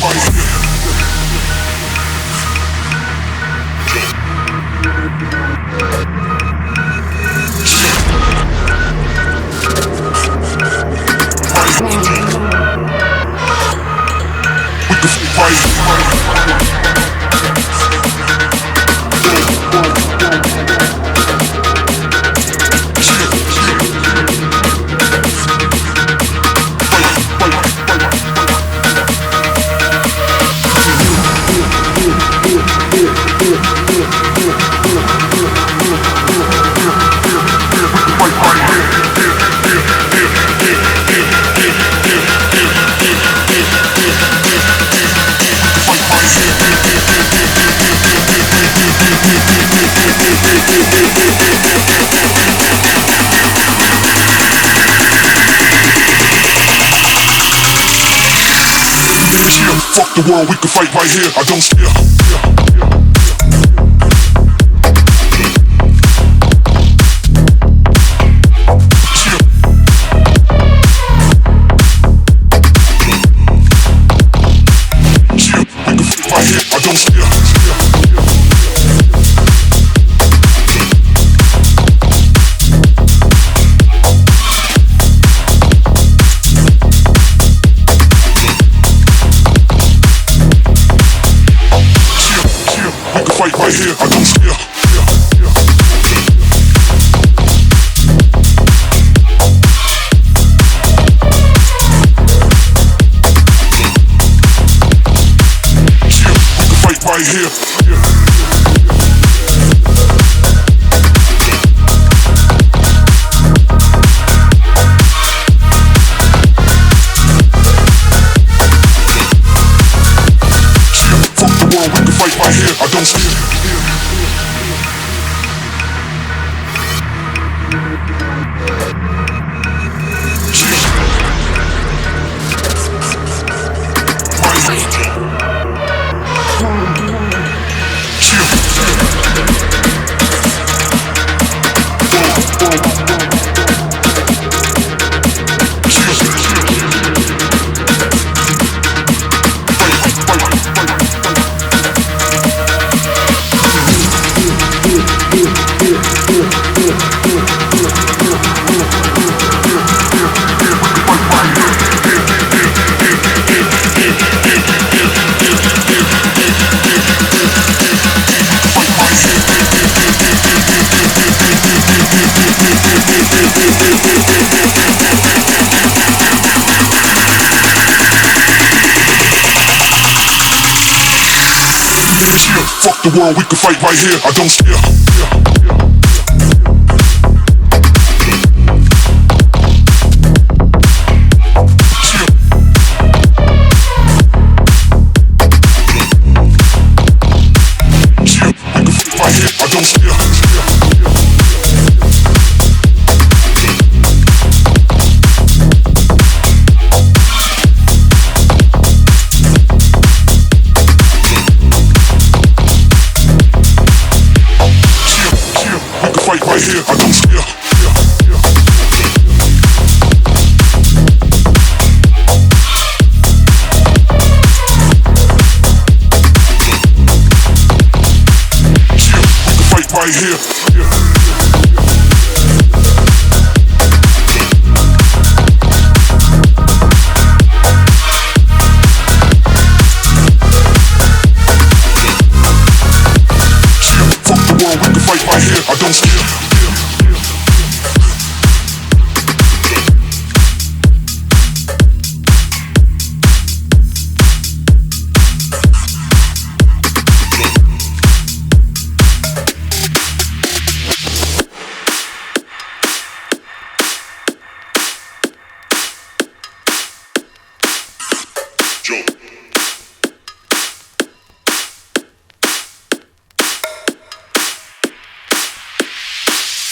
Fuck the world, we can fight right here. I don't steer. Right here, I don't steer. We can fight right here. Fuck the world, we can fight right here. I don't steer. Fuck the world, we can fight right here. I don't steer. Right here, I don't steer. We can fight right here.